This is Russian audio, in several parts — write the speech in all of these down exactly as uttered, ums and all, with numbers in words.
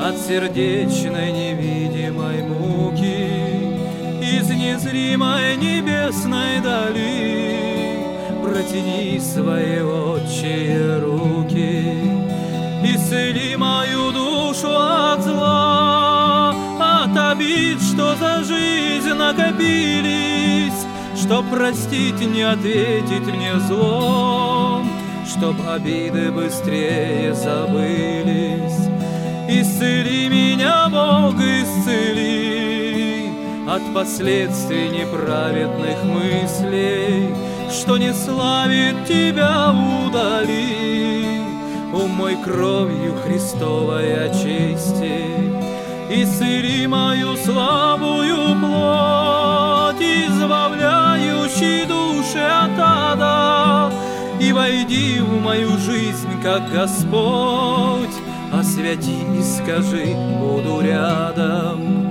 от сердечной невидимой муки, из незримой небесной дали протяни свои отчие руки. Исцели мою душу от зла, от обид, что за жизнь накопились, чтоб простить, не ответить мне злом, чтоб обиды быстрее забылись. Исцели меня, Бог, исцели от последствий неправедных мыслей, что не славит Тебя, удали. Умой кровью Христовой очисти, исцели мою слабую плоть, избавляющий души от ада, и войди в мою жизнь, как Господь, освяти и скажи, буду рядом.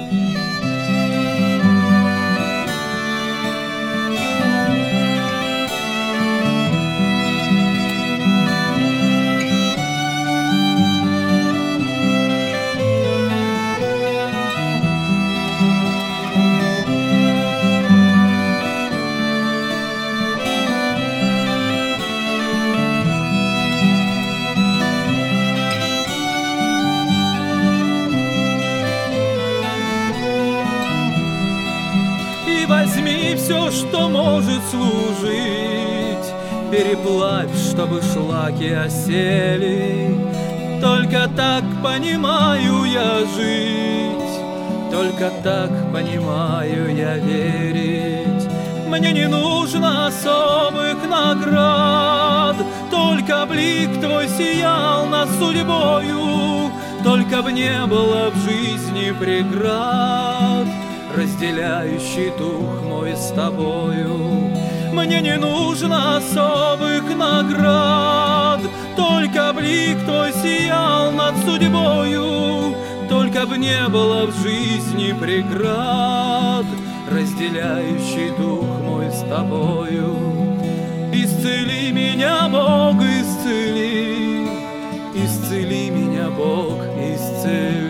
Возьми все, что может служить, переплавь, чтобы шлаки осели. Только так понимаю я жить, только так понимаю я верить. Мне не нужно особых наград, только блик Твой сиял над судьбою, только б не было в жизни преград, разделяющий дух мой с Тобою. Мне не нужно особых наград, только блик Твой сиял над судьбою, только б не было в жизни преград, разделяющий дух мой с Тобою. Исцели меня, Бог, исцели, исцели меня, Бог, исцели.